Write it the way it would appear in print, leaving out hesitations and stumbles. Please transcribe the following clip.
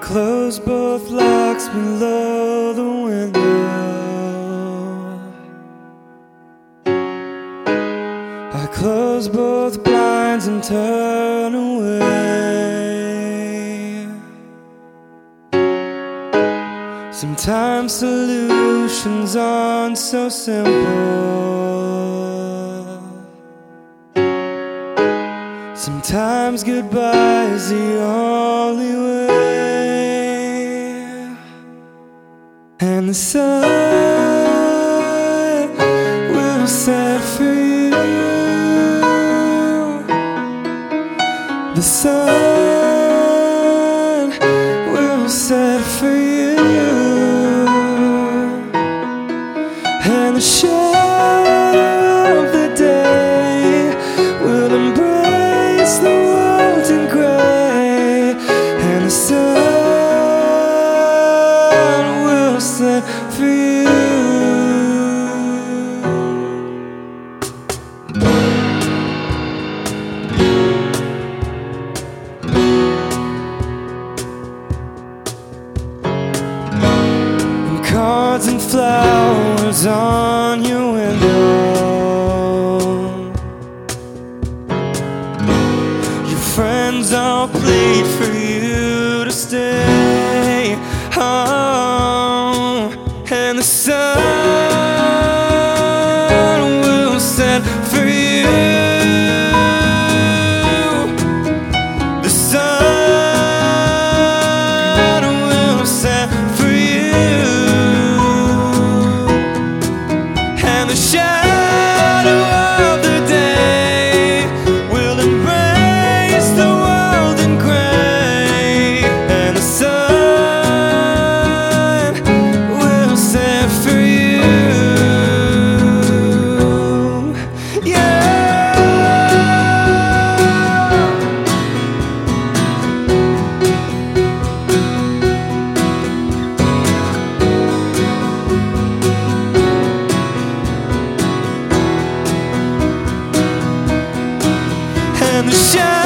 close both locks below the window. I close both blinds and turn away. Sometimes solutions aren't so simple. Sometimes goodbye is the only way. And the sun will set free. The sun will set free. And the shadow of the day will embrace the world in gray. And the sun will set free. Cards and flowers on your window. Your friends all plead for you to stay. Oh, and the sun will set free. The sun will set free. The shadow of the day will embrace the world in gray. And the sun will set free. Yeah. And the shadow